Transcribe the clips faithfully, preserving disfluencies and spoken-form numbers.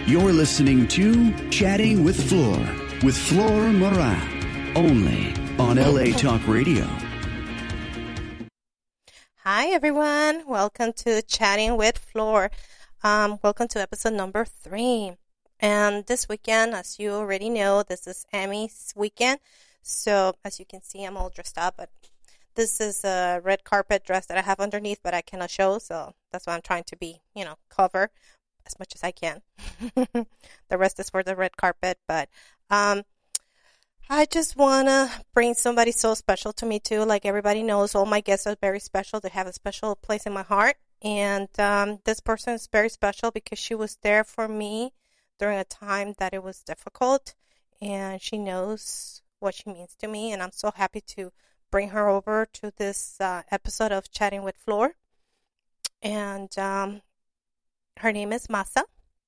You're listening to Chatting with Floor, with Floor Moran, only on L A Talk Radio. Hi, everyone. Welcome to Chatting with Floor. Um, welcome to episode number three. And this weekend, as you already know, this is Emmy's weekend. So as you can see, I'm all dressed up, but this is a red carpet dress that I have underneath, but I cannot show. So that's why I'm trying to be, you know, cover as much as I can. The rest is for the red carpet. But um, I just want to bring somebody so special to me, too. Like everybody knows, all my guests are very special. They have a special place in my heart. And um, this person is very special because she was there for me during a time that it was difficult. And she knows what she means to me. And I'm so happy to bring her over to this uh, episode of Chatting with Floor. And um, her name is Masa.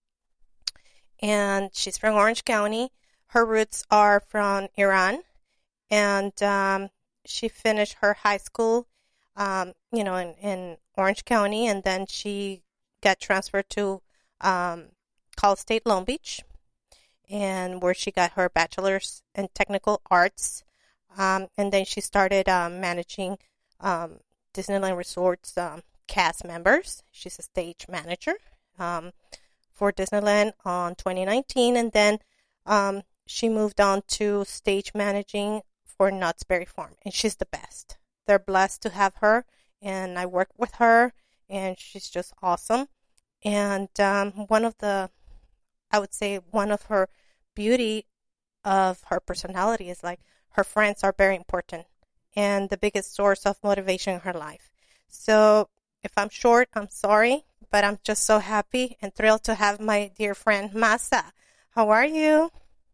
And she's from Orange County. Her roots are from Iran. And um, she finished her high school, um, you know, in, in Orange County. And then she got transferred to um, Cal State Long Beach, and where she got her bachelor's in technical arts. Um, and then she started um, managing um, Disneyland Resort's um, cast members. She's a stage manager um, for Disneyland on twenty nineteen. And then um, she moved on to stage managing for Knott's Berry Farm. And she's the best. They're blessed to have her. And I work with her. And she's just awesome. And um, one of the, I would say one of her beauty of her personality is like her friends are very important and the biggest source of motivation in her life. So if I'm short, I'm sorry, but I'm just so happy and thrilled to have my dear friend Masa. How are you?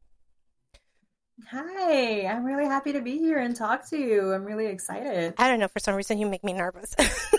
Hi, I'm really happy to be here and talk to you. I'm really excited. I don't know, for some reason you make me nervous.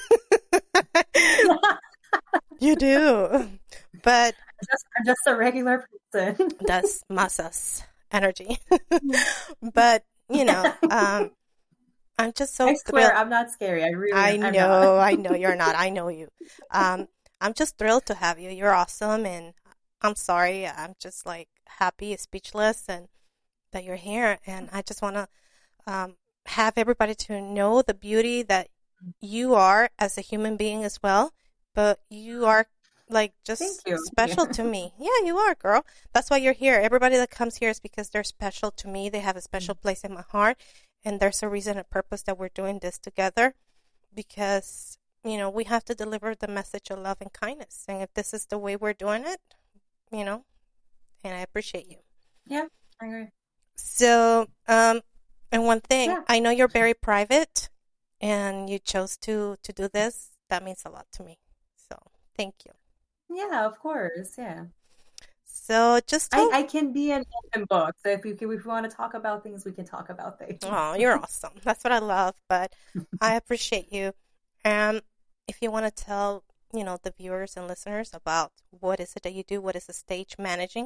You do. But I'm just, I'm just a regular person. That's Masa's energy. But, you know, um, I'm just so I swear, thrilled. I'm not scary. I really I I'm know, not. I know you're not. I know you. Um, I'm just thrilled to have you. You're awesome. And I'm sorry. I'm just like happy, speechless, and that you're here. And I just want to um, have everybody to know the beauty that you are as a human being as well. But you are like just special to me. Yeah, you are, girl. That's why you're here. Everybody that comes here is because they're special to me. They have a special place in my heart. And there's a reason and purpose that we're doing this together. Because, you know, we have to deliver the message of love and kindness. And if this is the way we're doing it, you know, and I appreciate you. Yeah, I agree. So, um, and one thing, Yeah. I know you're very private and you chose to, to do this. That means a lot to me. So, thank you. Yeah, of course. Yeah. So just I, I can be an open book. So if you if we want to talk about things, we can talk about things. Oh, you're awesome. That's what I love. But I appreciate you. And if you want to tell, you know, the viewers and listeners about what is it that you do, what is the stage managing?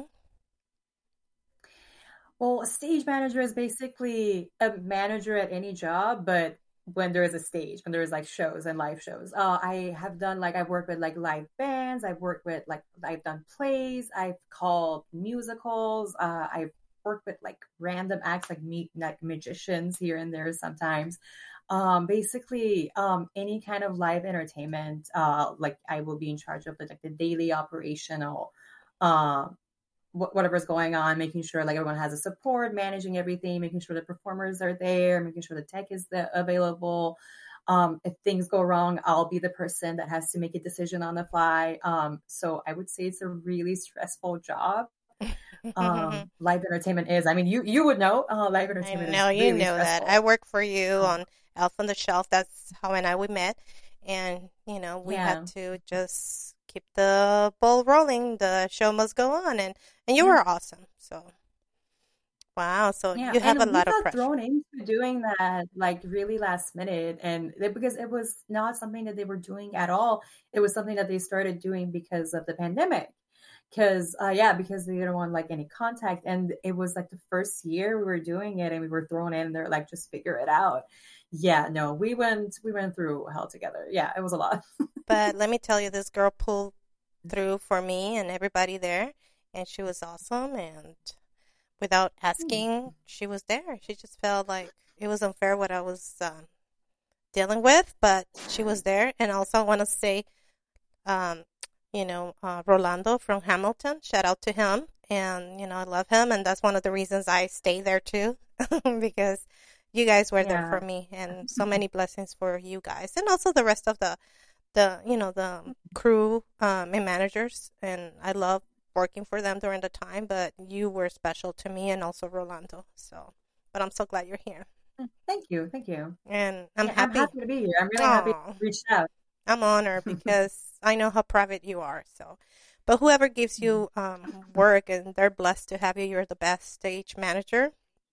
Well, a stage manager is basically a manager at any job, but when there is a stage, when there is like shows and live shows. Uh, I have done like, I've worked with like live bands. I've worked with like, I've done plays. I've called musicals. Uh, I've worked with like random acts, like meet like magicians here and there sometimes. Um, basically, um, any kind of live entertainment, uh, like I will be in charge of the, like the daily operational, um, whatever's going on, making sure like everyone has a support, managing everything, making sure the performers are there, making sure the tech is the, available. Um, if things go wrong, I'll be the person that has to make a decision on the fly. Um, so I would say it's a really stressful job. Um, live entertainment is, I mean, you, you would know, uh, live entertainment I know, is you really know stressful. that. I work for you on Elf on the Shelf. That's how and I we met. And, you know, we Yeah. had to just keep the ball rolling. The show must go on. And, and you Yeah. were awesome. So, wow. So Yeah, you have and a we lot of got pressure. thrown into doing that like really last minute, and they, because it was not something that they were doing at all. It was something that they started doing because of the pandemic. Because uh, yeah, because they didn't want like any contact, and it was like the first year we were doing it, and we were thrown in. And they're like, just figure it out. Yeah, no, we went we went through hell together. Yeah, it was a lot. But let me tell you, this girl pulled through for me and everybody there. and she was awesome. And without asking, she was there. She just felt like it was unfair what I was um, dealing with, but she was there. And also, I want to say, um, you know, uh, Rolando from Hamilton, shout out to him. And, you know, I love him. And that's one of the reasons I stay there too, because you guys were there Yeah. for me, and so many blessings for you guys. And also the rest of the, the you know, the crew um, and managers. And I love working for them during the time, but you were special to me, and also Rolando. So, but I'm so glad you're here. Thank you. Thank you. And I'm Yeah, happy. I'm happy to be here. I'm really happy Aw. to reach out. I'm honored because I know how private you are. So, but whoever gives you um, work, and they're blessed to have you, you're the best stage manager.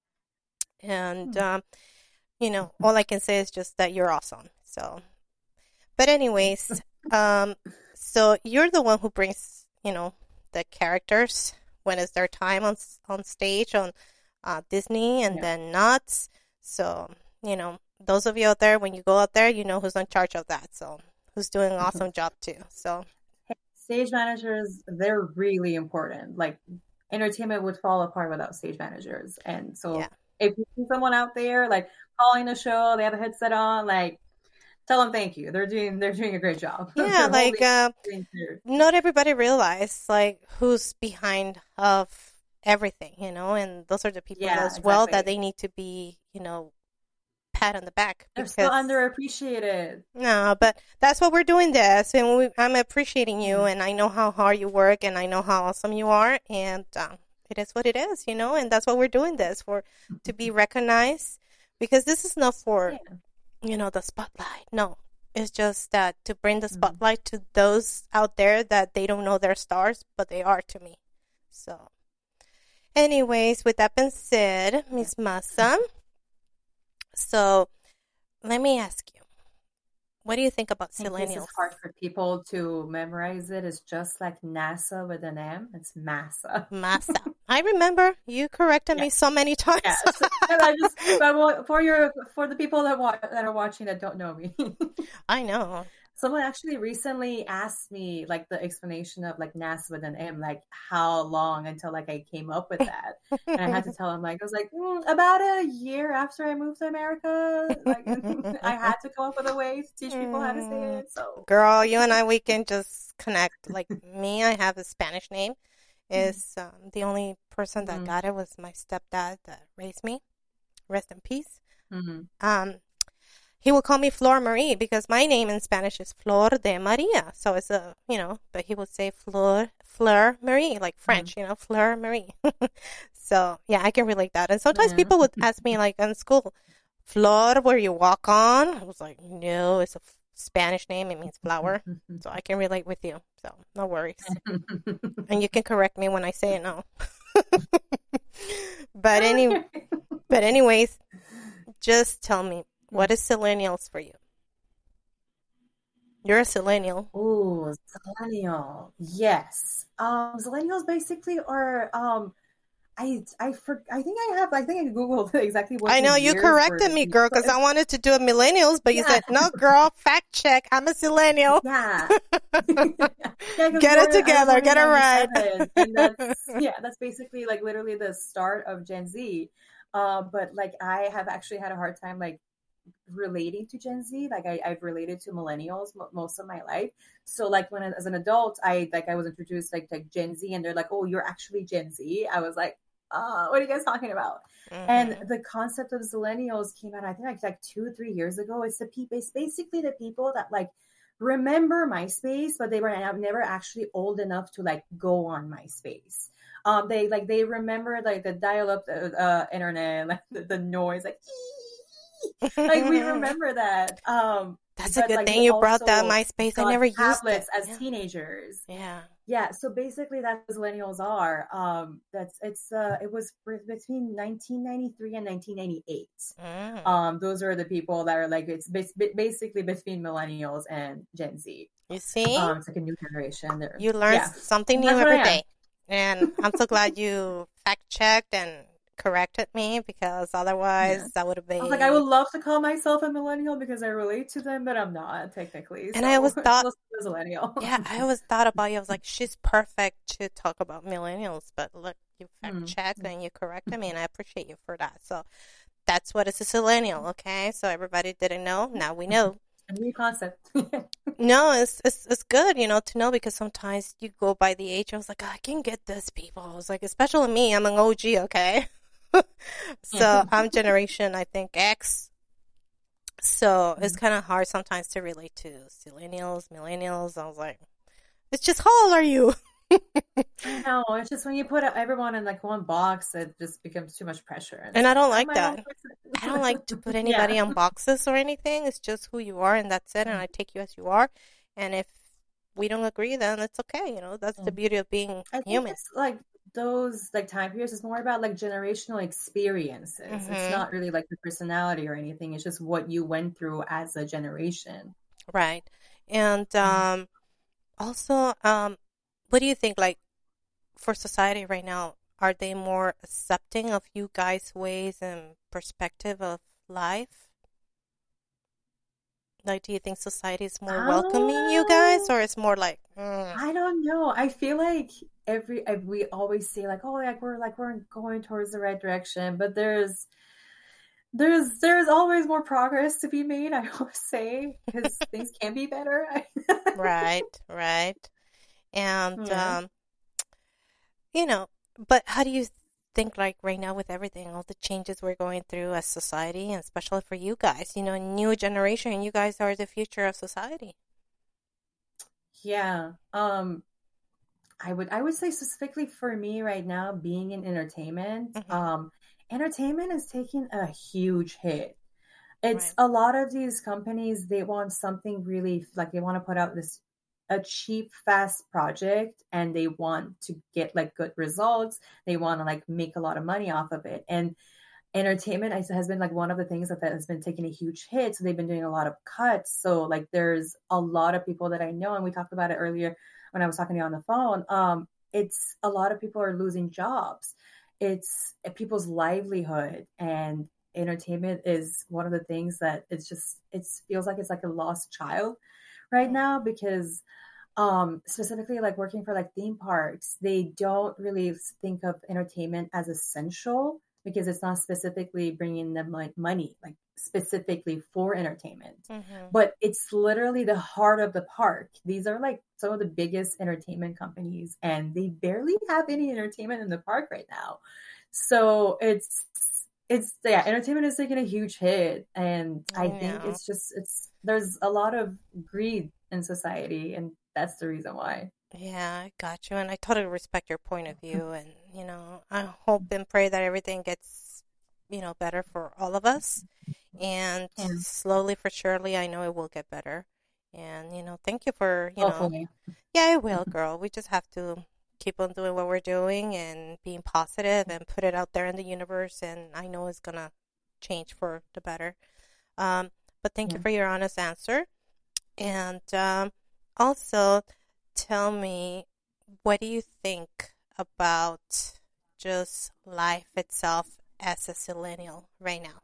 And, um, you know, all I can say is just that you're awesome. So, but anyways, um, so you're the one who brings, you know, the characters when it's their time on on stage on uh, Disney, and Yeah. then Nuts. So, you know, those of you out there, when you go out there, you know who's in charge of that. So, who's doing an awesome job too. So, Stage managers, they're really important. Like, entertainment would fall apart without stage managers. And so yeah. if you see someone out there like calling the show, they have a headset on, like, tell them thank you. They're doing they're doing a great job. Yeah, They're like, holding uh, things here. not everybody realize like who's behind of everything, you know, and those are the people Yeah, as well that exactly. they need to be, you know, pat on the back. They're Because still underappreciated. no, but that's what we're doing this, and we, I'm appreciating you, Mhm. and I know how hard you work, and I know how awesome you are, and um, it is what it is, you know, and that's what we're doing this for, to be recognized, because this is not for, Yeah. you know, the spotlight. No, it's just that to bring the Mhm. spotlight to those out there that they don't know they're stars, but they are to me. So, anyways, with that being said, Miss Massa, so let me ask you, what do you think about In case Selenials? it's hard for people to memorize it, it's just like NASA with an M. It's massa. Massa. I remember you corrected me Yes. so many times. Yeah. So, and I just but wa- for your for the people that wa- that are watching that don't know me. I know. Someone actually recently asked me like the explanation of like NASA with an M, like how long until like I came up with that, and I had to tell him like I was like mm, about a year after I moved to America, like I had to come up with a way to teach people how to say it. So Girl, you and I, we can just connect. Like me, I have a Spanish name. Is um, the only person that Mhm. got it was my stepdad that raised me. Rest in peace. Mhm. Um, he would call me Flor Marie because my name in Spanish is Flor de Maria. So it's a, you know, but he would say Flor, Fleur Marie, like French, you know, Fleur Marie. So yeah, I can relate that. And sometimes Yeah. people would ask me like in school, Flor, where you walk on? I was like, no, it's a f- Spanish name. It means flower. So I can relate with you. So no worries. And you can correct me when I say it no. But any, but anyways, just tell me, what is Selenials for you? You're a Selenial. Ooh, Zillennial. Yes. Um, Zillennials basically are um I I for I think I have I think I googled exactly what I know the you years corrected were. me, girl, because I wanted to do a millennials, but you Yeah. said, no, girl, fact check. I'm a Selenial. Yeah. Yeah, 'cause Get we're- it I was together. born in Get it right. ninety-seven, and that's yeah, that's basically like literally the start of Gen Z. Uh, but like I have actually had a hard time like relating to Gen Z. Like I, I've related to millennials m- most of my life. So like when as an adult, I like I was introduced like like Gen Z, and they're like, "Oh, you're actually Gen Z." I was like, "Uh, what are you guys talking about?" Mhm. And the concept of Zillennials came out, I think like like two or three years ago. It's the people. It's basically the people that like remember MySpace, but they were never actually old enough to like go on MySpace. Um, they like they remember like the dial-up uh, uh, internet, like the, the noise, like like we remember that. Um, That's a but, good like, thing we you brought that also MySpace. I got never used tablets it. as Yeah. teenagers. Yeah. Yeah, so basically that's what millennials are. Um, that's it's uh, it was between nineteen ninety-three and nineteen ninety-eight. Mm. Um, those are the people that are like it's bas- basically between millennials and Gen Z. You see? Um, it's like a new generation. They're, You learn yeah. something new That's what I every am. day. And I'm so glad you fact checked and corrected me, because otherwise Yeah. I would have I was like, I would been. love to call myself a millennial because I relate to them, but I'm not technically. And I So always thought, let's do a millennial. yeah, I always thought about you. I was like, she's perfect to talk about millennials. But look, you fact Mm. checked and you corrected me, and I appreciate you for that. So that's what is a millennial, okay? So everybody didn't know. Now we know. A new concept. No, it's, it's it's good, you know, to know, because sometimes you go by the age. I was like, I can get this, people. I was like, especially me, I'm an O G, okay? So I'm generation, I think, X. So it's kind of hard sometimes to relate to millennials, millennials. I was like, it's just, how old are you? I know. It's just when you put everyone in like one box, it just becomes too much pressure. And And it's I like, don't I'm like my own that. I person. don't like to put anybody Yeah. on boxes or anything. It's just who you are, and that's it. And I take you as you are. And if we don't agree, then it's okay. You know, that's the Mm. beauty of being I think human. it's like those like time periods is more about like generational experiences. It's Hmm. not really like your personality or anything. It's just what you went through as a generation. Right. And Mm. um, also, um, what do you think, like, for society right now, are they more accepting of you guys' ways and perspective of life? Like, do you think society is more welcoming you guys, Um, or it's more like, mm, I don't know. I feel like every I, we always say like, oh, like we're like we're going towards the right direction, but there's there's there's always more progress to be made. I always say because things can be better. right, right. And, Yeah. um, you know, but how do you think, like, right now with everything, all the changes we're going through as society, and especially for you guys, you know, new generation, you guys are the future of society. Yeah. Um, I would I would say specifically for me right now, being in entertainment, Hmm. um, entertainment is taking a huge hit. It's Right. a lot of these companies, they want something really like they want to put out this a cheap, fast project and they want to get like good results. They want to like make a lot of money off of it. And entertainment has has been like one of the things that, that has been taking a huge hit. So they've been doing a lot of cuts. So like there's a lot of people that I know, and we talked about it earlier when I was talking to you on the phone. Um, it's a lot of people are losing jobs. It's people's livelihood, and entertainment is one of the things that it's just it feels like it's like a lost child right Mm. now because um specifically like working for like theme parks, they don't really think of entertainment as essential because it's not specifically bringing them like money like specifically for entertainment, Hmm. but it's literally the heart of the park. These are like some of the biggest entertainment companies and they barely have any entertainment in the park right now. So it's it's yeah, entertainment is taking a huge hit, and I I think know. it's just it's there's a lot of greed in society, and that's the reason why. Yeah, I got you. And I totally respect your point of view. And, you know, I hope and pray that everything gets, you know, better for all of us. And Yeah, slowly for surely, I know it will get better. And, you know, thank you for, you know, hopefully. yeah, it will, girl. We just have to keep on doing what we're doing and being positive and put it out there in the universe. And I know it's going to change for the better. Um, but thank you Yeah. for your honest answer. And um, also, tell me, what do you think about just life itself as a millennial right now?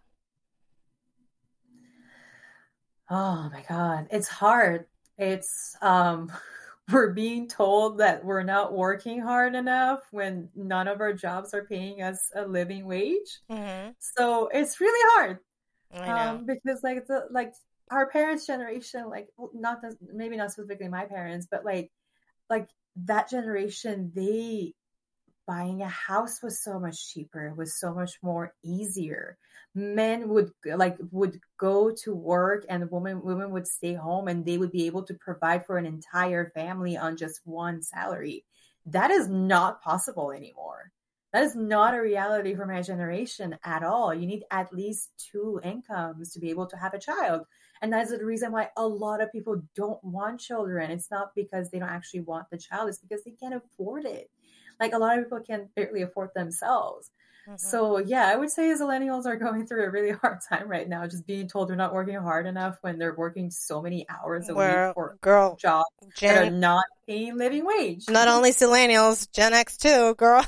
Oh my God, it's hard. It's um we're being told that we're not working hard enough when none of our jobs are paying us a living wage. Mm-hmm. So it's really hard. I know. Um, because like the like our parents' generation, like well, not the, maybe not specifically my parents, but like like that generation, they buying a house was so much cheaper. It was so much more easier. Men would like would go to work and women women would stay home and they would be able to provide for an entire family on just one salary. That is not possible anymore. That is not a reality for my generation at all. You need at least two incomes to be able to have a child. And that's the reason why a lot of people don't want children. It's not because they don't actually want the child, it's because they can't afford it. Like a lot of people can barely afford themselves. Mm-hmm. So yeah, I would say millennials are going through a really hard time right now, just being told they're not working hard enough when they're working so many hours a week Well, for girl, jobs that are Gen, not paying living wage. not only millennials, Gen X too, girl.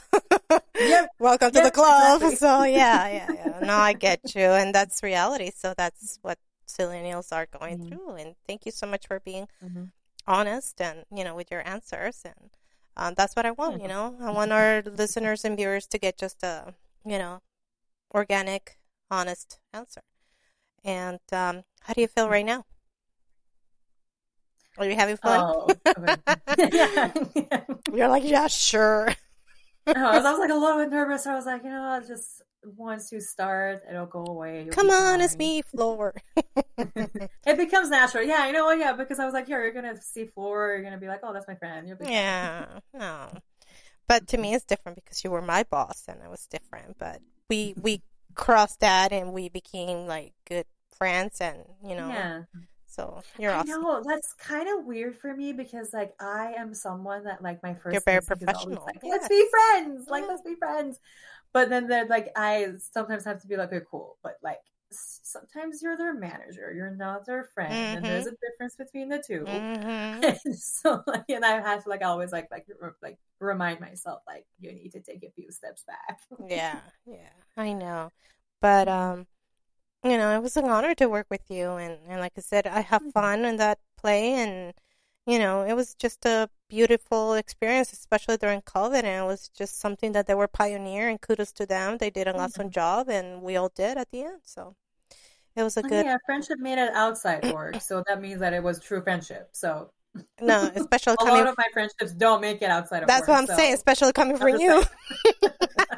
Yep. Welcome to Yep, the club. exactly. So yeah, yeah, yeah. No, I get you, and that's reality. So that's what millennials are going Mhm. through. And thank you so much for being Mhm. honest and you know with your answers. And um, that's what I want. Yeah. You know, I want our listeners and viewers to get just a you know organic, honest answer. And um, how do you feel right now? Are you having fun? Oh, okay. Yeah. Yeah. You're like, yeah, sure. Oh, I was, I was like a little bit nervous. I was like, you know, what, just once you start, it'll go away. You'll Come be on, it's fine. me, Floor. It becomes natural. Yeah, I know. Yeah, because I was like, here, you're gonna see Floor. You're gonna be like, oh, that's my friend. You'll be fine. Yeah, no. But to me, it's different because you were my boss and I was different. But we we crossed that and we became like good friends, and you know. Yeah. So you're I awesome. know that's kind of weird for me because like I am someone that like my first You're very instinct is always professional. like, Yes. let's be friends. Like, Yeah. let's be friends. But then they're like, I sometimes have to be like, okay, cool. But like s- sometimes you're their manager, you're not their friend, and there's a difference between the two. Mm-hmm. And so like, and I have to like always like like re- like remind myself like you need to take a few steps back. Yeah, yeah, I know. But um, you know, it was an honor to work with you, and and like I said, I have fun in that play, and you know, it was just a beautiful experience, especially during COVID, and it was just something that they were pioneer, and kudos to them. They did an awesome job, and we all did at the end. So it was a good, Yeah, friendship made it outside work, so that means that it was true friendship. So no, especially a coming. lot of my friendships don't make it outside of That's work. what I'm so. saying, especially coming from I'm just you. saying.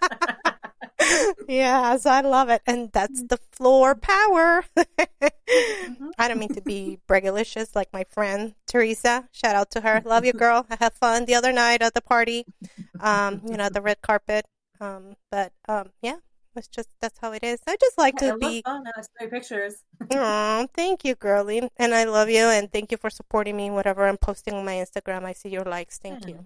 Yeah, so I love it. And that's the Floor power. Mhm. I don't mean to be braggalicious like my friend Teresa. Shout out to her. Love you, girl. I had fun the other night at the party, um, you know, the red carpet. Um, but um, yeah, it's just, that's how it is. I just like Yeah, to it be. looked fun. I saw your pictures. Oh, thank you, girlie. And I love you. And thank you for supporting me. Whatever I'm posting on my Instagram, I see your likes. Thank Yeah. you.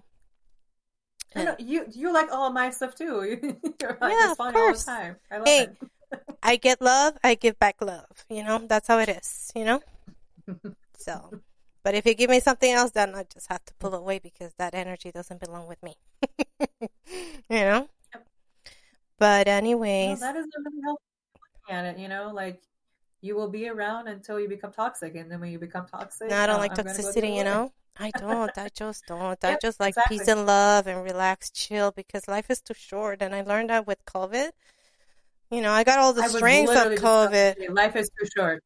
I know, you you like all my stuff too. You're like Yeah, of responding all the course. time. I love Hey, it. I get love, I give back love. You know, that's how it is, you know? So, but if you give me something else, then I just have to pull away because that energy doesn't belong with me. You know? But No, anyways, that is a really helpful looking at it. You know, like you will be around until you become toxic, and then when you become toxic, no, I don't uh, like I'm gonna go the toxicity, other you way. know? I don't. I just don't. I Yep, just like exactly. peace and love and relax, chill because life is too short. And I learned that with COVID. You know, I got all the I was strengths of literally just about to COVID. say, life is too short.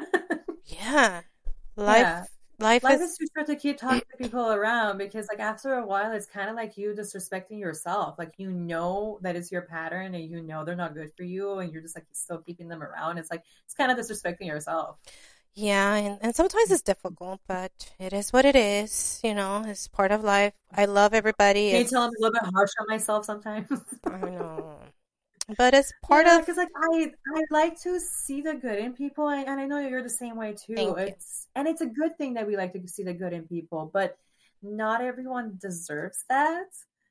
Yeah. Life, Yeah. life Life is, is too short to keep toxic people around because, like, after a while, it's kind of like you disrespecting yourself. Like, you know that it's your pattern and you know they're not good for you, and you're just like still keeping them around. It's like it's kind of disrespecting yourself. yeah, and, and sometimes it's difficult, but it is what it is. You know, it's part of life. I love everybody. Can you It's, tell I'm a little bit harsh on myself sometimes? I know, but it's part Yeah, of, because like I I like to see the good in people, and, and I know you're the same way too. thank you. It's and it's a good thing that we like to see the good in people, but not everyone deserves that.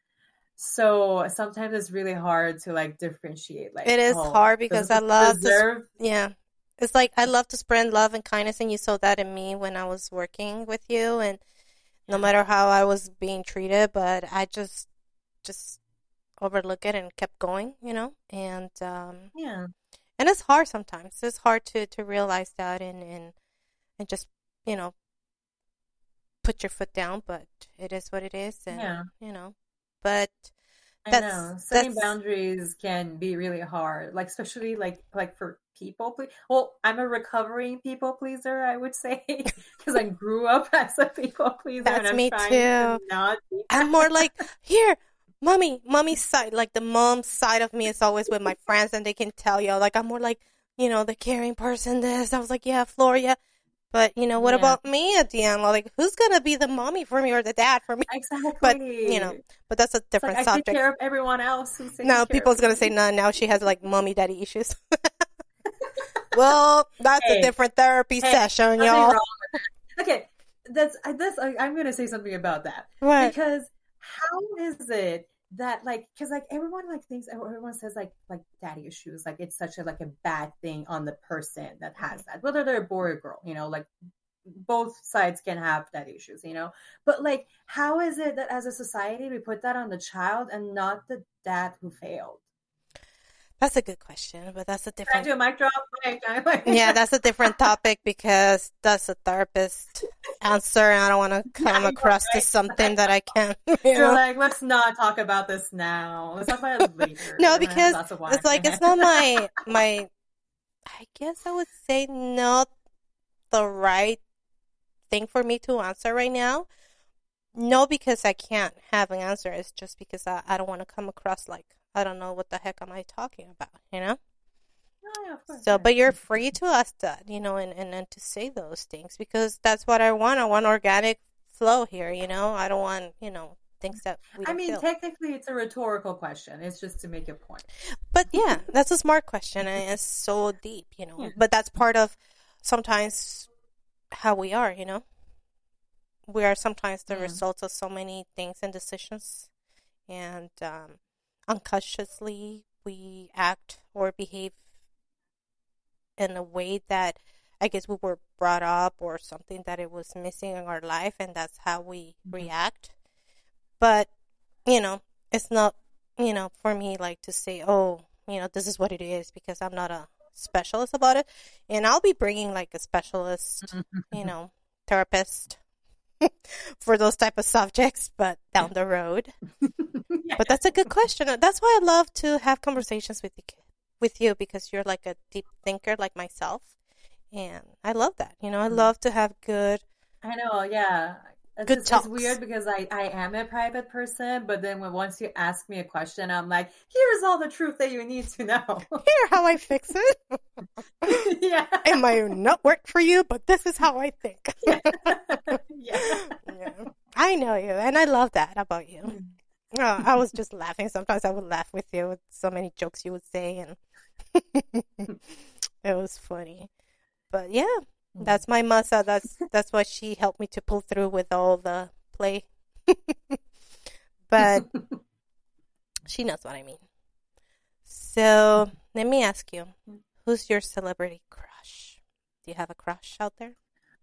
So sometimes it's really hard to like differentiate. Like, It is oh, hard does because this I love to, deserve? yeah. It's like I love to spread love and kindness, and you saw that in me when I was working with you, and no matter how I was being treated, but I just, just overlook it and kept going, you know, and um, Yeah, and it's hard sometimes. It's hard to to realize that and and and just you know put your foot down, but it is what it is, and yeah. you know, but I that's know. Setting that's boundaries can be really hard, like especially like like for people please. Well, I'm a recovering people pleaser, I would say, because I grew up as a people pleaser, and that's I'm me trying too. to not be I'm that. more like here. Mommy, mommy's side, like the mom side of me is always with my friends and they can tell you, like, I'm more like, you know, the caring person, this. I was like, yeah, Floria. But, you know, what Yeah, about me at the end? Like, who's going to be the mommy for me or the dad for me? But, you know, exactly. but that's a It's like different I take subject. care of everyone else who's taking Now, care people's of going to say, me. no, now she has, like, mommy daddy issues. Well, that's a Hey, different therapy hey, session, nothing y'all. wrong with that. Okay, that's I- that's I, I'm gonna say something about that What? because how is it that like because like everyone like thinks everyone says like like daddy issues like it's such a like a bad thing on the person that has that whether they're a boy or girl, you know, like both sides can have that issues, you know. But like, how is it that as a society we put that on the child and not the dad who failed? That's a good question, but that's a Can I different. do a mic drop? Like, like- Yeah, that's a different topic because that's a therapist answer, and I don't want to come Yeah, across right. to something that I can't. You You're know? like, let's not talk about this now. Let's talk about it later. No, When I have a because glass of wine. it's like it's not my my. I guess I would say not the right thing for me to answer right now. No, because I can't have an answer. It's just because I, I don't want to come across like I don't know what the heck am I talking about, you know? Oh, yeah, of course, So, yeah. but you're free to ask that, you know, and, and, and to say those things because that's what I want. I want organic flow here, you know? I don't want, you know, things that we I don't mean, feel. technically, it's a rhetorical question. It's just to make a point. But yeah, that's a smart question and it's so deep, you know? Yeah. But that's part of sometimes how we are, you know? We are sometimes the Yeah. result of so many things and decisions and um, unconsciously we act or behave in a way that I guess we were brought up or something that it was missing in our life and that's how we Mhm. react. But, you know, it's not, you know, for me like to say, oh, you know, this is what it is because I'm not a specialist about it. And I'll be bringing like a specialist, you know, therapist for those type of subjects, but down the road. Yeah. But that's a good question. That's why I love to have conversations with you, with you because you're like a deep thinker like myself. And I love that. You know, I love to have good, I know, yeah. It's, Good just, talks. it's weird because I, I am a private person, but then when once you ask me a question, I'm like, here's all the truth that you need to know. here how I fix it. Yeah. It might not work for you, but this is how I think. Yeah. Yeah. I know you, and I love that about you. Oh, I was just laughing. Sometimes I would laugh with you with so many jokes you would say, and it was funny. But yeah, that's my masa. That's that's what she helped me to pull through with all the play. But she knows what I mean. So let me ask you, who's your celebrity crush? Do you have a crush out there?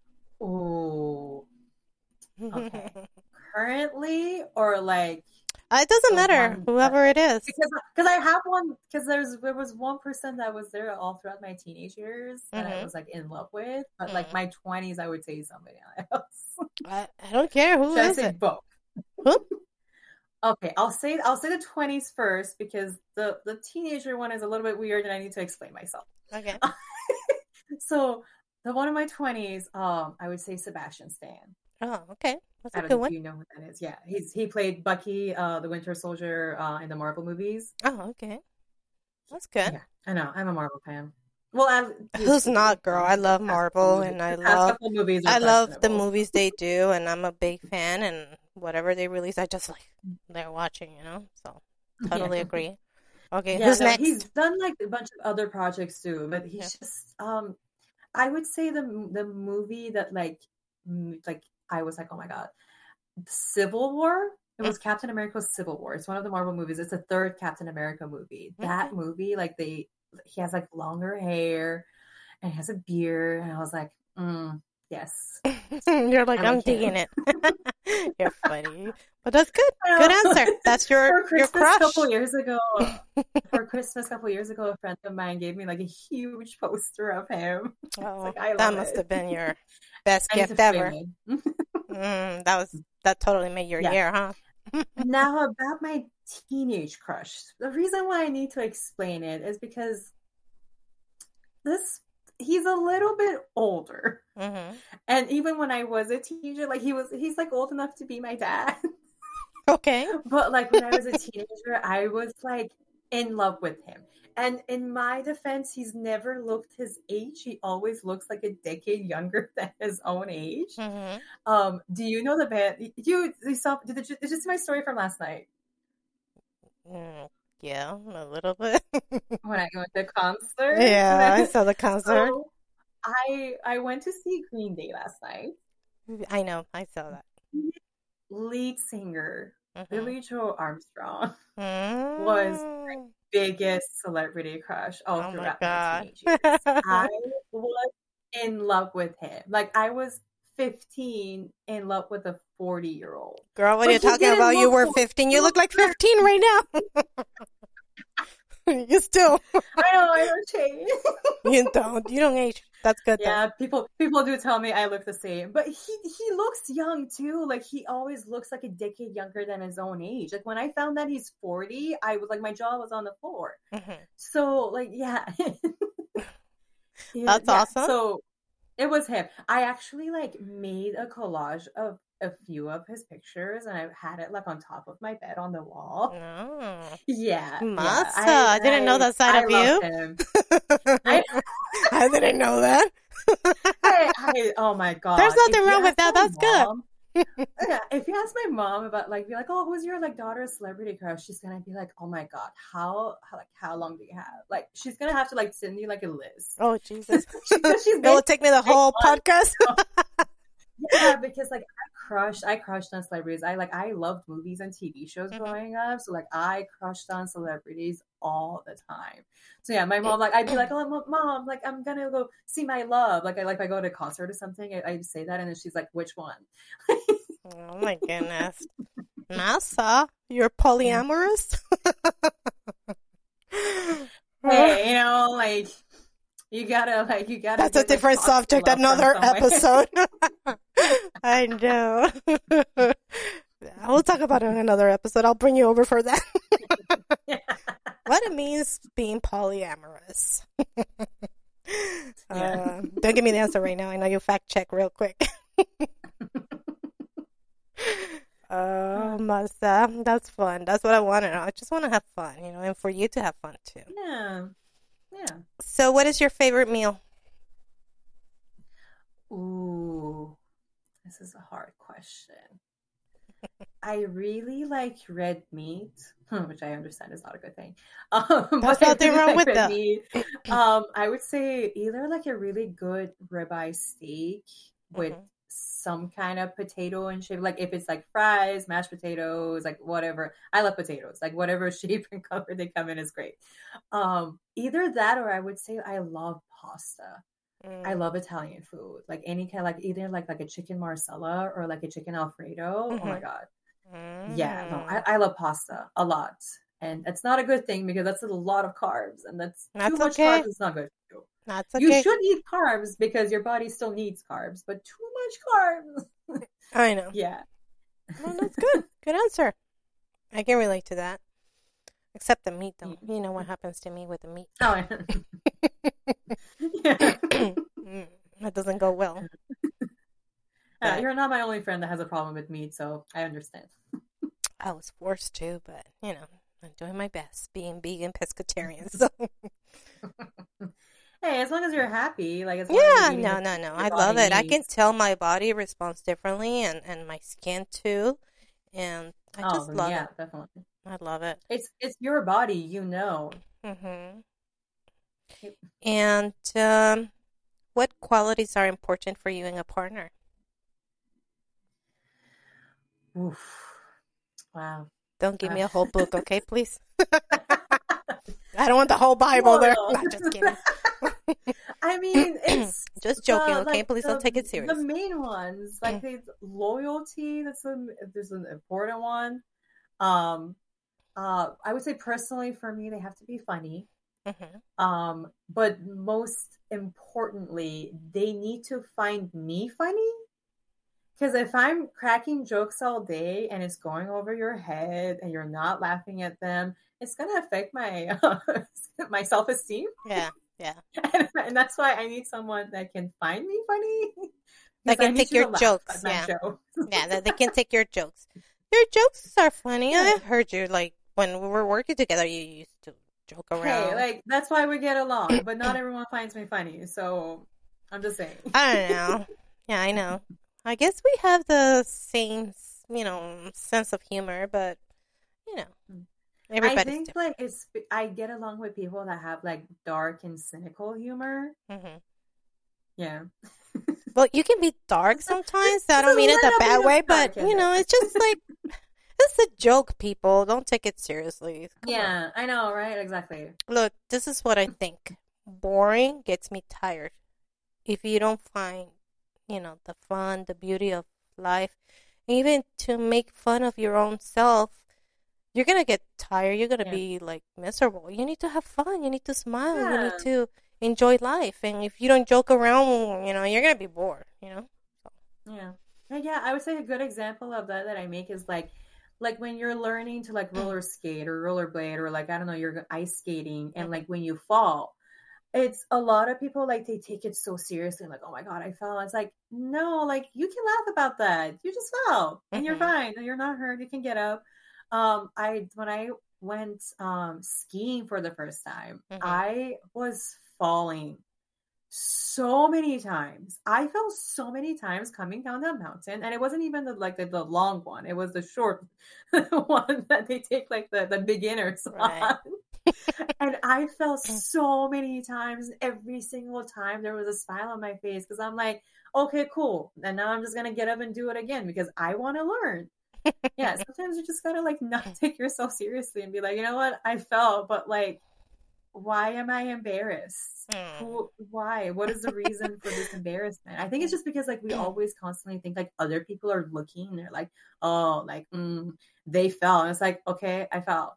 Ooh. Okay. Currently, or like Uh, it doesn't the matter, one whoever it is. because because I have one because there's there was one person that was there all throughout my teenage years and I Mhm. was like in love with, but like Mhm. my twenties, I would say somebody else. I, I don't care who Should I is say it. both? Who? Okay, I'll say I'll say the twenties first because the the teenager one is a little bit weird and I need to explain myself. Okay. So the one in my twenties, um, I would say Sebastian Stan. Oh, okay. That's I a don't good know if one. you know who that is. Yeah, he's he played Bucky, uh, the Winter Soldier, uh, in the Marvel movies. Oh, okay. That's good. Yeah, I know. I'm a Marvel fan. Well, I, Who's not, girl? I love Marvel, and I love movies. Are I love the questionable. movies they do, and I'm a big fan. And whatever they release, I just like they're watching. You know, so totally Yeah. agree. Okay, Yeah, who's no, next? he's done like a bunch of other projects too, but he's Yeah. just um I would say the the movie that like m- like I was like, oh my god, Civil War. It was Captain America's Civil War. It's one of the Marvel movies. It's the third Captain America movie. That Okay. movie, like they, he has like longer hair and he has a beard, and I was like, mm, yes. You're like, I I'm like him. digging it. You're funny, but that's good. I Good know. answer. That's your For your Christmas a crush. couple years ago, for Christmas a couple years ago, a friend of mine gave me like a huge poster of him. Oh, like, I that love must it. have been your best I need gift to ever. frame it. Mm, that was that totally made your Yeah. year, huh? Now about my teenage crush. The reason why I need to explain it is because this he's a little bit older. Mm-hmm. And even when I was a teenager, like he was he's like old enough to be my dad. Okay. But like when I was a teenager, I was like in love with him. And in my defense, he's never looked his age. He always looks like a decade younger than his own age. Mm-hmm. Um, do you know the band? You, you saw? Did you, did you see my story from last night Mm, yeah, a little bit. when I went to the concert? Yeah, I saw the concert. So I I went to see Green Day last night. I know, I saw that. Lead singer Mhm. Billy Joe Armstrong, Mm. was biggest celebrity crush all Oh my throughout my God. teenage years. I was in love with him. Like I was fifteen in love with a forty year old. Girl, what But are you he talking didn't about? You look were for- fifteen. he You look like looked for- fifteen right now. You still. I know, I don't change. You don't. You don't age. That's good, though. Yeah, people people do tell me I look the same, but he he looks young too. Like he always looks like a decade younger than his own age. Like when I found that he's forty, I was like my jaw was on the floor. Mhm. So like yeah, Yeah, That's yeah, awesome. So it was him. I actually like made a collage of a few of his pictures, and I had it like on top of my bed on the wall. Oh. Yeah, yeah. Masa, I didn't know that side I of love you. him. I, I didn't know that. I, I, oh my god! There's nothing If you wrong with ask that. my That's good. mom- yeah, if you ask my mom about like, be like, oh, who's your like daughter's celebrity crush? She's gonna be like, oh my god, how, how like how long do you have? Like, she's gonna have to like send you like a list. Oh, Jesus. Because she's It will been- take me the whole months. podcast. yeah, because like I crushed, I crushed on celebrities. I like I loved movies and T V shows Mhm. growing up, so like I crushed on celebrities all the time. So yeah, my mom like I'd be like, oh mom, like I'm gonna go see my love. Like I like if I go to a concert or something, I, I'd say that, and then she's like, which one? Oh, my goodness. Masa, you're polyamorous? Hey, you know, like you gotta like you gotta. That's a get, like, different thoughts to subject, love from another somewhere. episode. I know. We'll talk about it in another episode. I'll bring you over for that. What it means being polyamorous. Uh, don't give me the answer right now. I know you fact check real quick. Oh, Masa, that's fun. That's what I want to know. I just want to have fun, you know, and for you to have fun too. Yeah, yeah. So, what is your favorite meal? Ooh, this is a hard question. I really like red meat, which I understand is not a good thing. Um, There's but I nothing really wrong like with red that. meat. Um, I would say either like a really good ribeye steak with Mhm. some kind of potato and shape. Like if it's like fries, mashed potatoes, like whatever. I love potatoes. Like whatever shape and color they come in is great. Um, either that or I would say I love pasta. I Mm. love Italian food. Like any kind, like either like like a chicken marsala or like a chicken alfredo. Oh my Mhm. god. Yeah, no, Mm. I, I love pasta a lot. And it's not a good thing because that's a lot of carbs and that's That's too much okay. carbs is not good for you. That's You okay. should eat carbs because your body still needs carbs, but too much carbs. I know. Yeah. Well, that's good. Good answer. I can relate to that. Except the meat, though. You know what happens to me with the meat. Oh, yeah. Mm, that doesn't go well. Uh, you're not my only friend that has a problem with meat, so I understand. I was forced to, but, you know, I'm doing my best being vegan pescatarian. So. Hey, as long as you're happy, like as long as Yeah, you're eating no, the no, food no. your I love body it. I can needs. tell my body responds differently and, and my skin too. And I Oh, just love yeah, it. definitely. I love it. It's it's your body, you know. hmm Yep. And um, what qualities are important for you in a partner? Oof. Wow. Don't give me Uh, a whole book, okay, please? I don't want the whole Bible there. Well, Not just kidding. I mean, it's Just joking, the, okay? like, Please don't the- take it serious. The main ones, like the loyalty, that's a, there's an important one. Um, uh, I would say personally for me, they have to be funny. hmm Um, but most importantly, they need to find me funny. Because if I'm cracking jokes all day and it's going over your head and you're not laughing at them, it's gonna affect my my self esteem. Yeah, yeah. and, and that's why I need someone that can find me funny. That 'Cause I can need take you your to laugh jokes, at my yeah. jokes. Yeah, that they can take your jokes. Your jokes are funny. Yeah. I heard you, like, when we were working together, you used to joke around. Hey, like that's why we get along. But not everyone finds me funny, so I'm just saying. I don't know. Yeah, I know. I guess we have the same, you know, sense of humor, but, you know, I everybody's think different. like it's I get along with people that have like dark and cynical humor. hmm Yeah. Well, you can be dark sometimes. I It's don't a mean it a little bad bit of way, dark but, in you know, it. it's just like, it's a joke, people. Don't take it seriously. Come on. Yeah, I know, right? Exactly. Look, this is what I think. Boring gets me tired. If you don't find you know, the fun, the beauty of life, even to make fun of your own self, you're gonna get tired. You're gonna Yeah. be like miserable. You need to have fun. You need to smile. You Yeah. need to enjoy life. And if you don't joke around, you know, you're gonna be bored. You know. Yeah. And yeah, I would say a good example of that that I make is like like when you're learning to like roller skate or rollerblade or like I don't know, you're ice skating and like when you fall, it's a lot of people like they take it so seriously, like, oh my God, I fell. It's like, no, like you can laugh about that. You just fell and you're Mhm. fine. You're not hurt. You can get up. Um, I when I went um skiing for the first time, Mhm. I was falling so many times. I fell so many times coming down that mountain, and it wasn't even the like the, the long one. It was the short one that they take like the the beginners Right. on. And I fell so many times. Every single time there was a smile on my face because I'm like, okay, cool. And now I'm just gonna get up and do it again because I want to learn. Yeah, sometimes you just gotta like not take yourself seriously and be like, you know what, I fell, but like, why am I embarrassed? Mm. Who, why? What is the reason for this embarrassment? I think it's just because like we always constantly think like other people are looking. They're like, oh, like mm, they fell, and it's like, okay, I fell.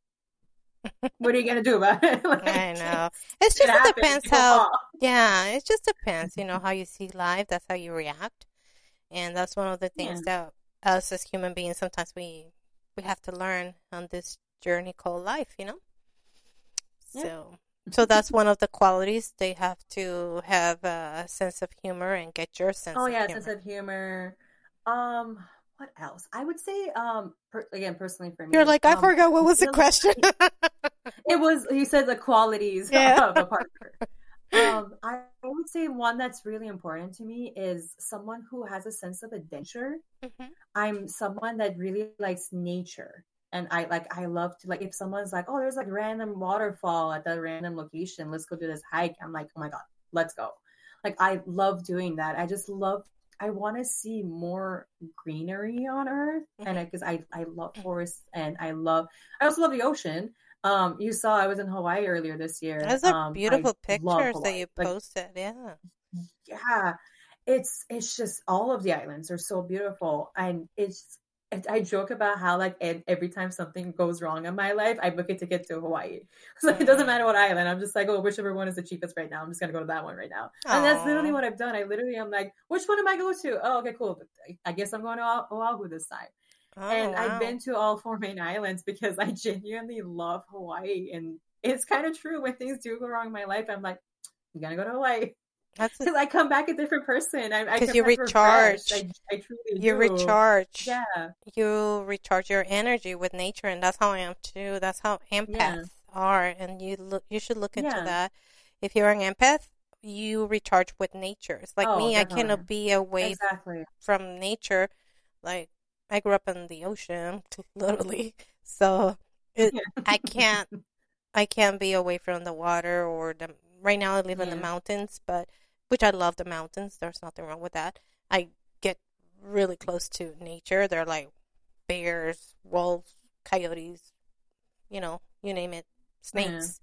What are you gonna do about it? Like, I know. It's it just it happens. depends People how. fall. Yeah, it just depends. You know how you see life. That's how you react, and that's one of the things Yeah. that us as human beings sometimes we we have to learn on this journey called life. You know. Yeah. So, so that's one of the qualities. They have to have a sense of humor and get your sense Oh of yeah, humor. sense of humor. Um, what else? I would say, um, per, again, personally for me, You're like, I um, forgot what was the ability- question. It was you said the qualities Yeah. of a partner. Um, I would say one that's really important to me is someone who has a sense of adventure. Mhm. I'm someone that really likes nature. And I like I love to like if someone's like, oh, there's like random waterfall at the random location, let's go do this hike. I'm like, oh my God, let's go. Like I love doing that. I just love I want to see more greenery on Earth. And Mhm. because I, I love forests and I love I also love the ocean. Um, you saw I was in Hawaii earlier this year. Those are Um, I beautiful love pictures that Hawaii. you Like posted. Yeah. yeah, it's it's just all of the islands are so beautiful, and it's I joke about how like ed- every time something goes wrong in my life, I book a ticket to Hawaii. So it doesn't matter what island. I'm just like, oh, whichever one is the cheapest right now. I'm just gonna go to that one right now, and that's literally Aw. what I've done. I literally am like, which one am I going to? Oh, okay, cool. I guess I'm going to Oa- Oahu this time. Oh, And I've wow. been to all four main islands because I genuinely love Hawaii, and it's kind of true. When things do go wrong in my life, I'm like, I'm gonna go to Hawaii. That's Because I come back a different person. I, I because come you back refreshed. recharge. I, I truly You do. recharge. Yeah, You recharge your energy with nature, and that's how I am too. That's how yeah, empaths are, and you look. You should look into yeah. that. If you're an empath, you recharge with nature. It's like Oh, me. I definitely. cannot be away Exactly. from nature. Like I grew up in the ocean, literally. So it, Yeah. I can't. I can't be away from the water or the. Right now, I live in the Yeah. mountains, but which I love the mountains. There's nothing wrong with that. I get really close to nature. They're like bears, wolves, coyotes, you know, you name it, Yeah. snakes.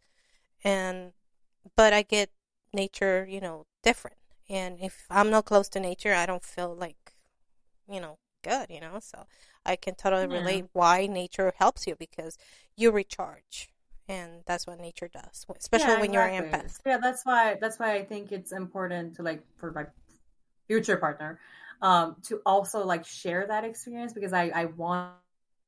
And but I get nature, you know, different. And if I'm not close to nature, I don't feel like, you know, good, you know. So I can totally Yeah. relate why nature helps you because you recharge. And that's what nature does, especially Yeah, when you're an exactly. empath. Yeah, that's why that's why I think it's important to like for my future partner, um, to also like share that experience because I I want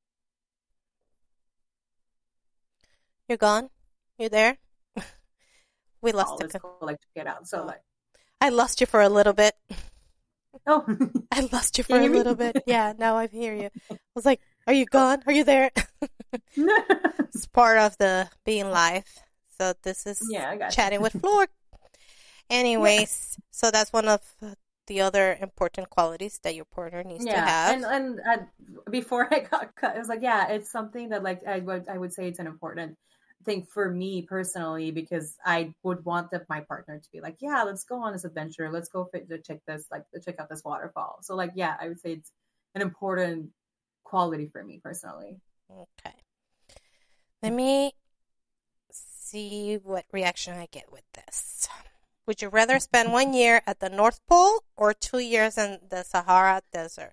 You're gone? You there? We oh, lost let's you. go like get out. So Oh. like I lost you for a little bit. oh, I lost you for can a you hear little me? bit. Yeah, now I hear you. I was like, are you gone? Are you there? Yeah, It's part of the being live. So this is I got chatting you. with Floor. Yeah, Anyways, so that's one of the other important qualities that your partner needs to yeah, have. and and uh, before I got cut, I was like, yeah, it's something that like I would I would say it's an important thing for me personally because I would want the, my partner to be like, yeah, let's go on this adventure, let's go fit to check this like to check out this waterfall. So like, yeah, I would say it's an important quality for me personally. Okay. Let me see what reaction I get with this. Would you rather spend one year at the North Pole or two years in the Sahara Desert?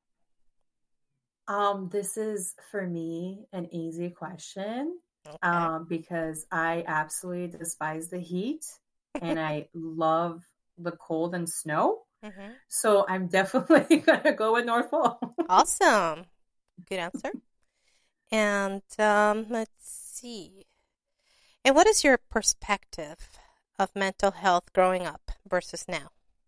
Um, this is for me an easy question. Okay. Um, because I absolutely despise the heat and I love the cold and snow. Mm-hmm. So I'm definitely gonna go with North Pole. Awesome. Good answer. And um, let's see. And what is your perspective of mental health growing up versus now?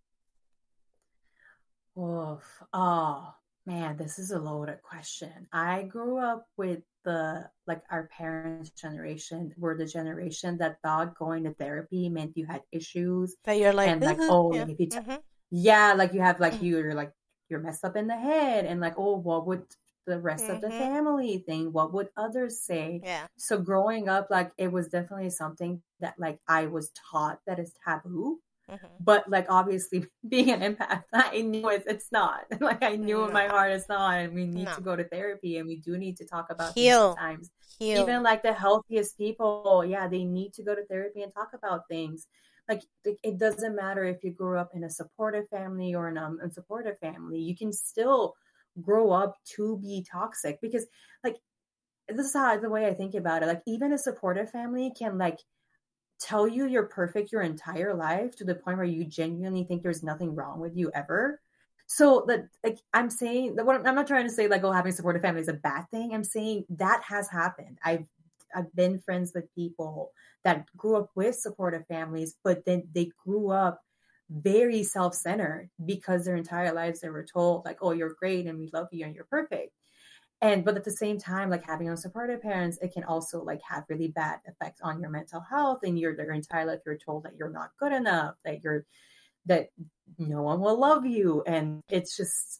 Oof. Oh man, this is a loaded question. I grew up with the like our parents' generation were the generation that thought going to therapy meant you had issues That you're like, and like uh-huh, oh yeah, like if you t- mm-hmm. yeah like you have like you're like you're messed up in the head and like oh what would the rest of the Mm-hmm. family think, what would others say? Yeah. So growing up, like it was definitely something that like I was taught that is taboo. Mm-hmm. But like obviously being an empath, I knew it, it's not. Like I knew No. in my heart it's not, and we need No. to go to therapy and we do need to talk about Heal. things sometimes. Heal. Even like the healthiest people, yeah, they need to go to therapy and talk about things. Like it doesn't matter if you grew up in a supportive family or an um, unsupportive family, you can still grow up to be toxic because like this is how the way I think about it. Like even a supportive family can like tell you you're perfect your entire life to the point where you genuinely think there's nothing wrong with you ever. So that like I'm saying that what I'm not trying to say like oh having a supportive family is a bad thing. I'm saying that has happened. I've I've been friends with people that grew up with supportive families, but then they grew up very self-centered because their entire lives they were told like, oh, you're great and we love you and you're perfect. And but at the same time, like having unsupportive parents, it can also like have really bad effects on your mental health and your their entire life. You're told that you're not good enough, that you're that no one will love you. And it's just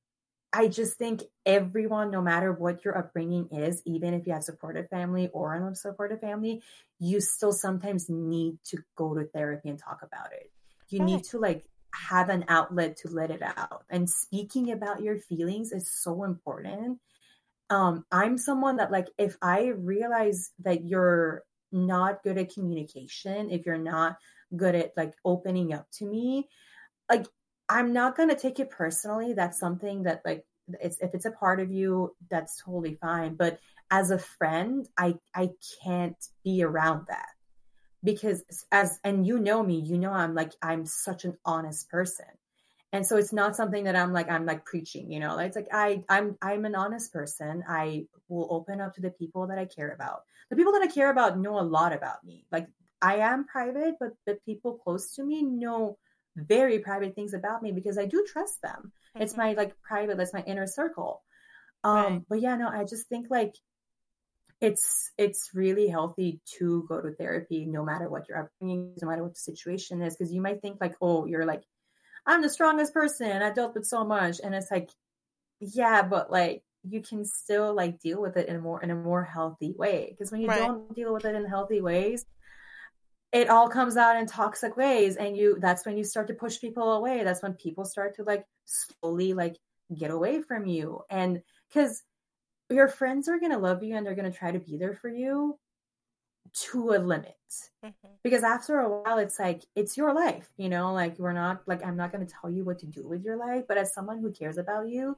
I just think everyone, no matter what your upbringing is, even if you have a supportive family or an unsupportive family, you still sometimes need to go to therapy and talk about it. You Right. need to like have an outlet to let it out. And speaking about your feelings is so important. Um, I'm someone that like, if I realize that you're not good at communication, if you're not good at like opening up to me, like, I'm not going to take it personally. That's something that like, it's, if it's a part of you, that's totally fine. But as a friend, I, I can't be around that because as, and you know me, you know, I'm like, I'm such an honest person. And so it's not something that I'm like, I'm like preaching, you know, like, it's like, I, I'm, I'm an honest person. I will open up to the people that I care about. The people that I care about know a lot about me. Like I am private, but the people close to me know very private things about me because I do trust them. Mm-hmm. It's my like private, that's my inner circle. Um, right. But yeah, no, I just think like it's, it's really healthy to go to therapy, no matter what your upbringing is, no matter what the situation is. Cause you might think like, oh, you're like, I'm the strongest person. I've dealt with so much. And it's like, yeah, but like you can still like deal with it in a more, in a more healthy way. Cause when you right. don't deal with it in healthy ways, it all comes out in toxic ways. And you, that's when you start to push people away. That's when people start to like slowly like get away from you. And cause your friends are going to love you and they're going to try to be there for you to a limit. Mm-hmm. Because after a while, it's like, it's your life, you know, like we're not like, I'm not going to tell you what to do with your life, but as someone who cares about you,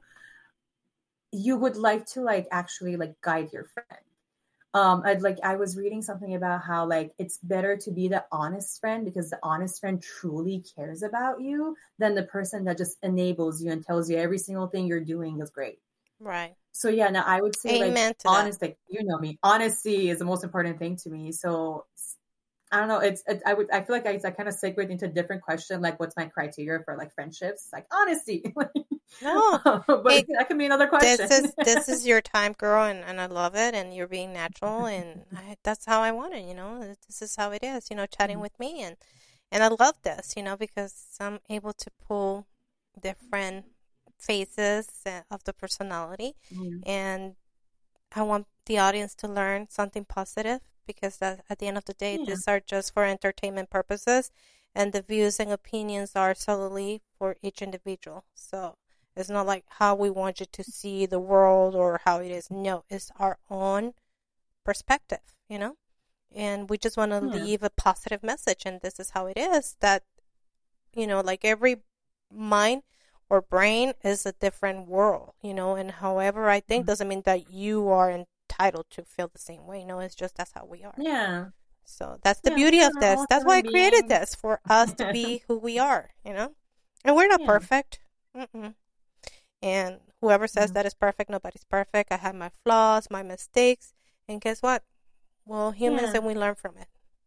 you would like to like actually like guide your friend. Um, I'd like, I was reading something about how like, it's better to be the honest friend because the honest friend truly cares about you than the person that just enables you and tells you every single thing you're doing is great. Right. So yeah, now I would say Amen like to honest, that. like, you know me, honesty is the most important thing to me. So I don't know. It's, it's I would, I feel like I, I kind of segued into a different question. Like what's my criteria for like friendships? It's like honesty. No, but hey, that can be another question. This is, this is your time, girl. And, and I love it. And you're being natural. And I, that's how I want it. You know, this is how it is, you know, chatting mm-hmm. with me. And, and I love this, you know, because I'm able to pull different phases of the personality. Mm-hmm. And I want the audience to learn something positive. Because that, at the end of the day, yeah. these are just for entertainment purposes, and the views and opinions are solely for each individual. So it's not like how we want you to see the world or how it is. No, it's our own perspective, you know? And we just want to Yeah. leave a positive message. And this is how it is, that, you know, like every mind or brain is a different world, you know, and however I think doesn't mean that you are entitled to feel the same way. No, it's just that's how we are. Yeah. So that's the Yeah, beauty we of are this. all That's why I human created beings. this, for us to be who we are, you know? And we're not Yeah. perfect. Mm-mm. And whoever says Yeah. that is perfect, nobody's perfect. I have my flaws, my mistakes. And guess what? Well, humans, Yeah. and we learn from it.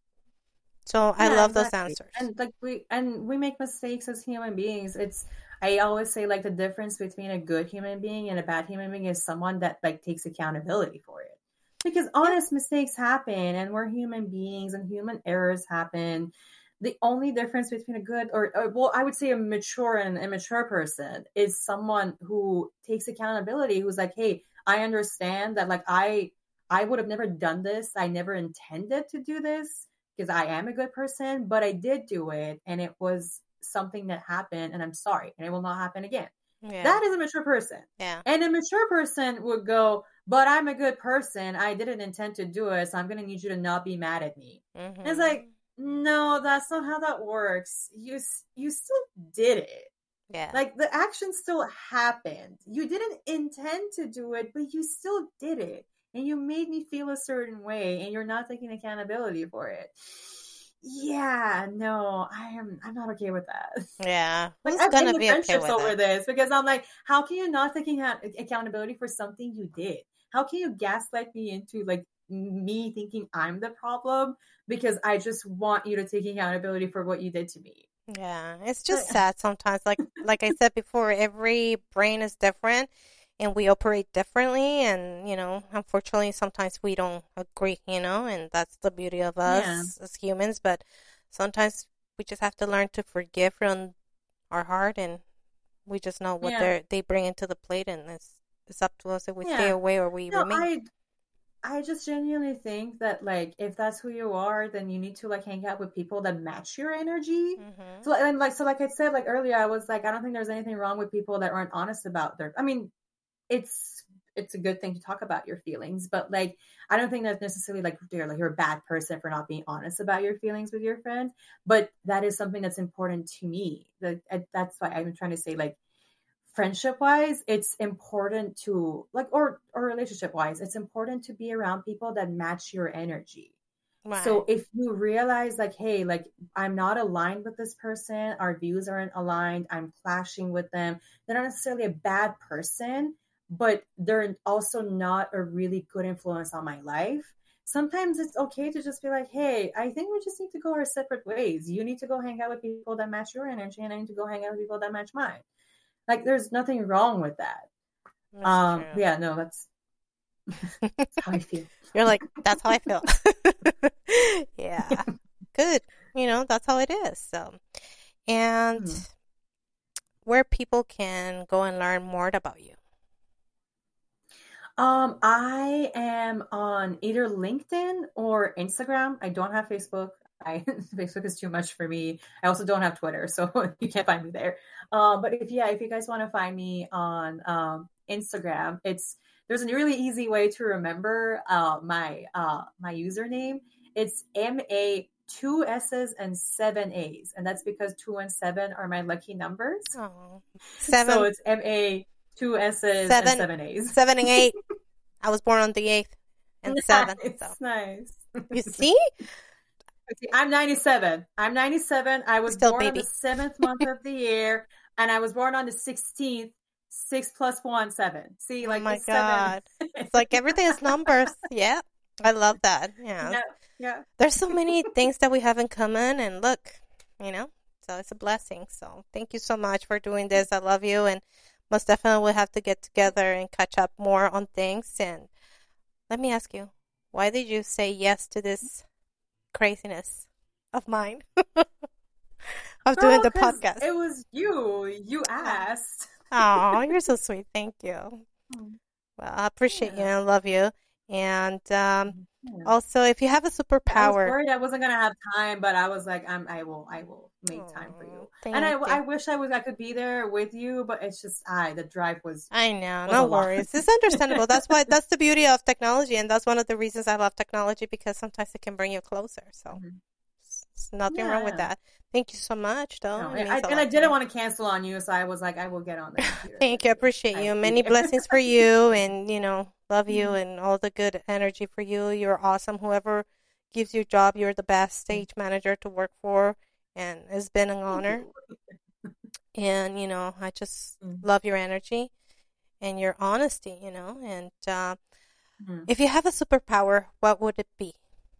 So I Yeah, love those exactly. answers. And like we and we make mistakes as human beings. It's I always say like the difference between a good human being and a bad human being is someone that like takes accountability for it. Because honest mistakes happen and we're human beings and human errors happen. The only difference between a good or, or well, I would say a mature and immature person is someone who takes accountability, who's like, hey, I understand that like I I would have never done this. I never intended to do this because I am a good person, but I did do it and it was something that happened and I'm sorry and it will not happen again. Yeah. That is a mature person. Yeah. And a mature person would go, but I'm a good person. I didn't intend to do it, so I'm going to need you to not be mad at me. Mm-hmm. And it's like, no, that's not how that works. You you still did it. Yeah. Like the action still happened. You didn't intend to do it, but you still did it. And you made me feel a certain way and you're not taking accountability for it. Yeah, no, I am I'm not okay with that. Yeah. Like Who's I've gonna ended be okay friendships with over it? this because I'm like, how can you not take account- accountability for something you did? How can you gaslight me into like me thinking I'm the problem because I just want you to take accountability for what you did to me? Yeah, it's just But- sad sometimes. Like like I said before, every brain is different and we operate differently, and you know, unfortunately sometimes we don't agree, you know, and that's the beauty of us Yeah. as humans, but sometimes we just have to learn to forgive from our heart, and we just know what Yeah. they they bring into the plate, and it's it's up to us if we stay Yeah. away or we No, remain. I I just genuinely think that like if that's who you are, then you need to like hang out with people that match your energy. Mhm. So and like so like I said like earlier, I was like I don't think there's anything wrong with people that aren't honest about their. I mean, it's it's a good thing to talk about your feelings, but like I don't think that's necessarily like you're like you're a bad person for not being honest about your feelings with your friends. But that is something that's important to me. That that's why I'm trying to say like friendship wise, it's important to like or or relationship wise, it's important to be around people that match your energy. Right. So if you realize like, hey, like I'm not aligned with this person, our views aren't aligned, I'm clashing with them, they're not necessarily a bad person, but they're also not a really good influence on my life. Sometimes it's okay to just be like, hey, I think we just need to go our separate ways. You need to go hang out with people that match your energy, and I need to go hang out with people that match mine. Like, there's nothing wrong with that. That's Um, true. yeah, no, that's, that's how I feel. You're like, that's how I feel. Yeah. Good. You know, that's how it is. So, and Hmm. where people can go and learn more about you. Um, I am on either LinkedIn or Instagram. I don't have Facebook. I Facebook is too much for me. I also don't have Twitter, so you can't find me there. Um, but if yeah, if you guys want to find me on um, Instagram, it's there's a really easy way to remember uh, my uh, my username. It's M A two S's and seven A's, and that's because two and seven are my lucky numbers. Oh, seven, So it's M A two S's Seven. and seven A's. seven and eight. I was born on the eighth and seven. Nice, So nice. you see, I'm ninety-seven. I'm ninety-seven. I was Still born baby. on the seventh month of the year, and I was born on the sixteenth. Six plus one, seven. See, like oh my the seven. God, it's like everything is numbers. Yeah, I love that. Yeah. Yeah, yeah. There's so many things that we have in common, and look, you know, so it's a blessing. So thank you so much for doing this. I love you, and most definitely we'll have to get together and catch up more on things. And let me ask you, why did you say yes to this craziness of mine of doing Girl, the 'cause podcast? It was you. You asked. Oh, you're so sweet. Thank you. Well, I appreciate you and I love you. And um, Yeah. Also, if you have a I was superpower, worried I wasn't gonna have time, but I was like, I'm, I will, I will make time for oh, you. And I, thank I you. wish I was, I could be there with you, but it's just, I, the drive was, I know, was a no lot. worries. It's understandable. That's why that's the beauty of technology, and that's one of the reasons I love technology because sometimes it can bring you closer. So Mhm. there's nothing wrong with Yeah. that. Thank you so much, though. No, It I, means a and I lot to didn't me. want to cancel on you, so I was like, I will get on the computer with Thank you. I you. appreciate I you. will be Many there. blessings for you, and you know, love you, and all the good energy for you. You're awesome. Whoever gives you a job, you're the best stage manager to work for, and it's been an Thank honor. you. And you know, I just Mm. love your energy and your honesty. You know, and uh, Mhm. if you have a superpower, what would it be?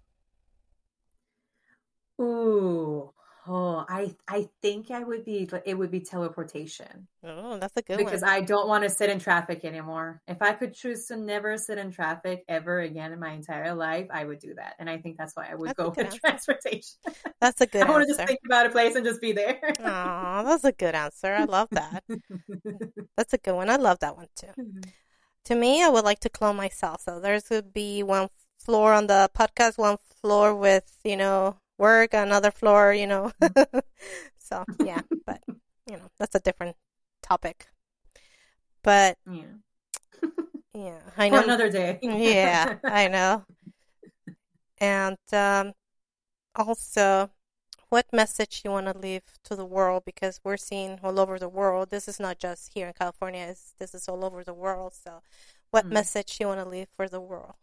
Ooh, oh, I, I think I would be, it would be teleportation. Oh, that's a good Because one. I don't want to sit in traffic anymore. If I could choose to never sit in traffic ever again in my entire life, I would do that. And I think that's why I would That's a go good with answer. transportation. That's a good I want to just answer. think about a place and just be there. Oh, that's a good answer. I love that. That's a good one. I love that one too. To me, I would like to clone myself. So there's would be one floor on the podcast, one floor with, you know, work, another floor, you know. So, yeah, but, you know, that's a different topic. But, Yeah. yeah, I For know. another day. Yeah, I know. And um, also, what message you want to leave to the world? Because we're seeing all over the world. This is not just here in California. It's, this is all over the world. So, what Mm. message you want to leave for the world?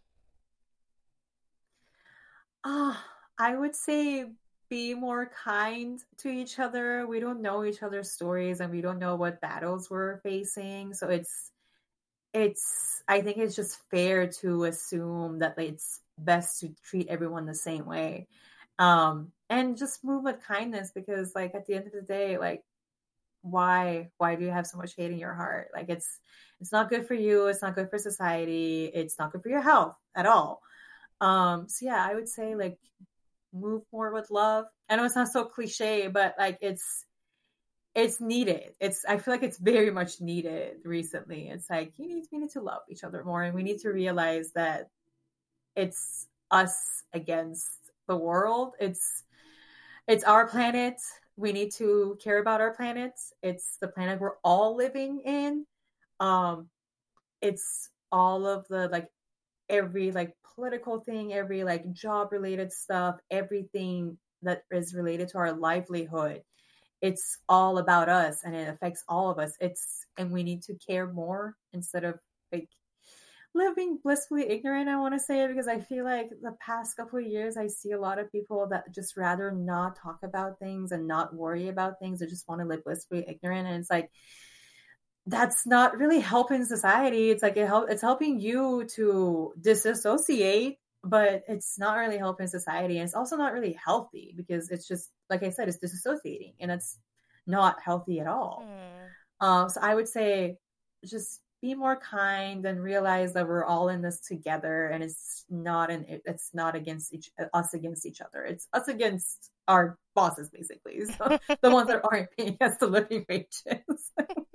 Ah, I would say be more kind to each other. We don't know each other's stories and we don't know what battles we're facing. So it's it's I think it's just fair to assume that it's best to treat everyone the same way. Um and just move with kindness because like at the end of the day, like why why do you have so much hate in your heart? Like it's it's not good for you, it's not good for society, it's not good for your health at all. Um so yeah, I would say like move more with love. I know it's not so cliche, but like it's it's needed. It's I feel like it's very much needed recently. It's like you need we need to love each other more and we need to realize that it's us against the world. It's it's our planet. We need to care about our planet. It's the planet we're all living in. Um it's all of the like every like political thing, every like job related stuff, everything that is related to our livelihood. It's all about us and it affects all of us. It's and we need to care more instead of like living blissfully ignorant. I want to say it because I feel like the past couple of years I see a lot of people that just rather not talk about things and not worry about things. They just want to live blissfully ignorant, and it's like that's not really helping society. It's like it help, it's helping you to disassociate, but it's not really helping society. And it's also not really healthy because it's just, like I said, it's disassociating and it's not healthy at all. Hmm. Um, so I would say just be more kind and realize that we're all in this together and it's not an, it's not against each, us against each other. It's us against our bosses, basically. So the ones that aren't paying us the living wages.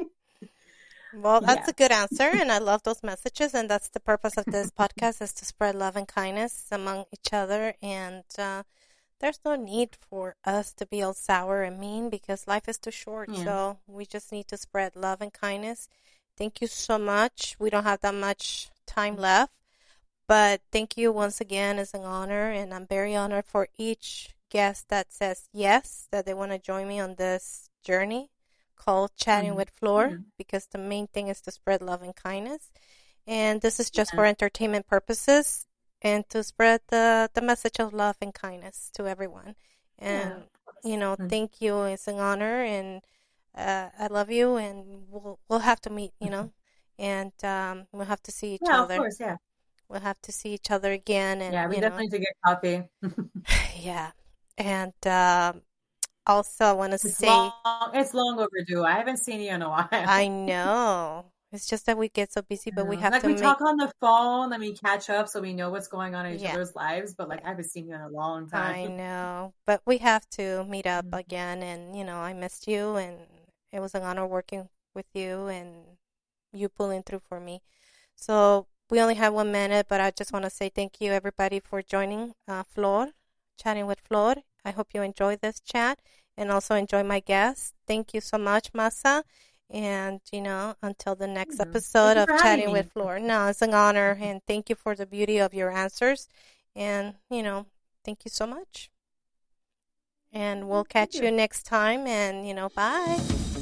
Well, that's Yeah. a good answer, and I love those messages, and that's the purpose of this podcast is to spread love and kindness among each other, and uh, there's no need for us to be all sour and mean because life is too short, Yeah. so we just need to spread love and kindness. Thank you so much. We don't have that much time left, but thank you once again. It's an honor, and I'm very honored for each guest that says yes, that they want to join me on this journey called Chatting Mhm. with Floor, Mhm. because the main thing is to spread love and kindness. And this is just Yeah. for entertainment purposes and to spread the, the message of love and kindness to everyone. And, Yeah, of course. you know, Mhm. thank you. It's an honor, and uh, I love you, and we'll, we'll have to meet, you know, and um, we'll have to see each Yeah, of other. course. Yeah. We'll have to see each other again, and, Yeah, we you know, definitely need to get coffee. yeah. And um, also, I want to It's say, long, it's long overdue. I haven't seen you in a while. I know. It's just that we get so busy, but we Yeah. have Like to we make, talk on the phone and we catch up so we know what's going on in each yeah, other's lives, but like I haven't seen you in a long I time. know. But we have to meet up Mhm. again, and, you know, I missed you, and it was an honor working with you and you pulling through for me. So we only have one minute, but I just want to say thank you, everybody, for joining uh, Flor, chatting with Flor. I hope you enjoyed this chat and also enjoy my guests. Thank you so much, Masa. And, you know, until the next Mm-hmm. episode of Chatting me. with Flor. No, it's an honor. And thank you for the beauty of your answers. And, you know, thank you so much. And we'll catch you. you next time. And, you know, bye.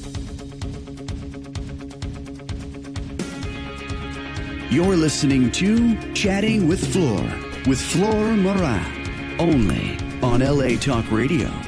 You're listening to Chatting with Flor, with Flor Moran, only on L A Talk Radio.